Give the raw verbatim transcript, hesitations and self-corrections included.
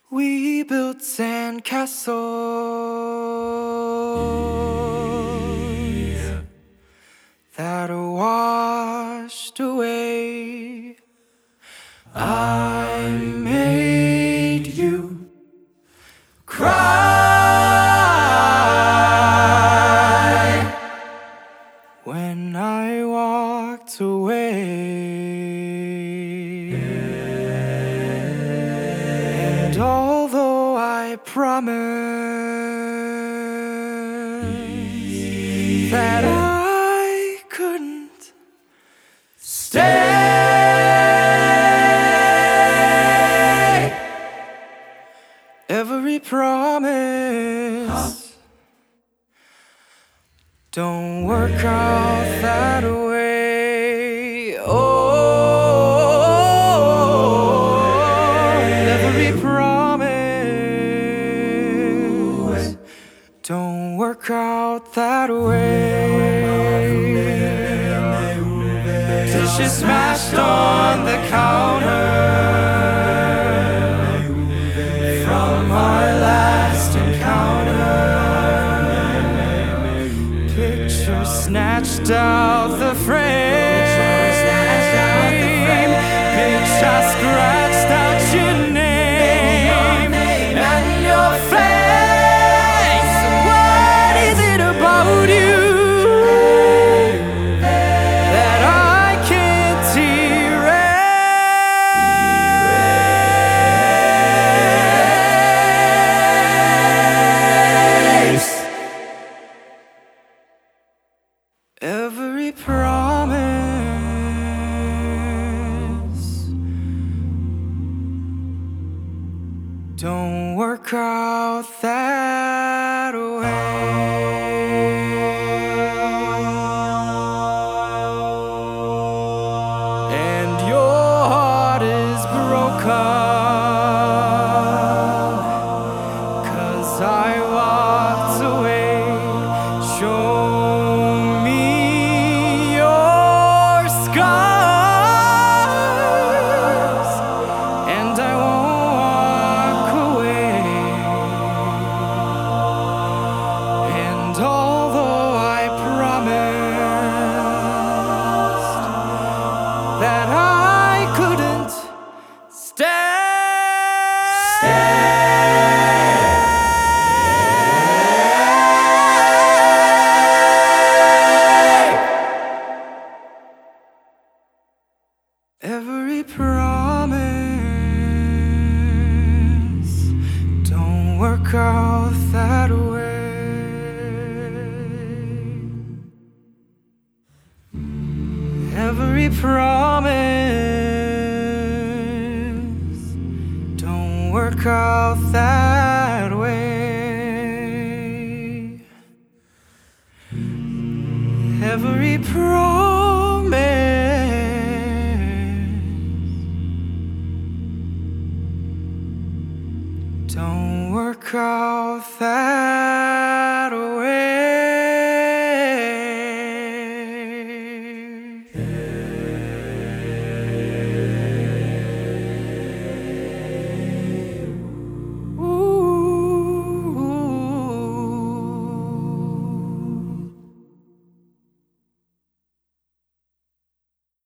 We built sandcastles yeah. that are washed away. I made you cry when I walked away. And although I promised that I couldn't stay, every promise don't work out that way. Oh, every promise don't work out that way. Dishes smashed on the counter from our last encounter. Picture snatched out the frame. Picture scratched out your name and your face. What is it about you that I can't erase? Every promise don't work out that way. And your heart is broken, 'cause I walked away. Show me your scars, and I won't walk away. And although I promised that I couldn't stay, every promise don't work out that way. Every promise don't work out that way. Every promise don't work out that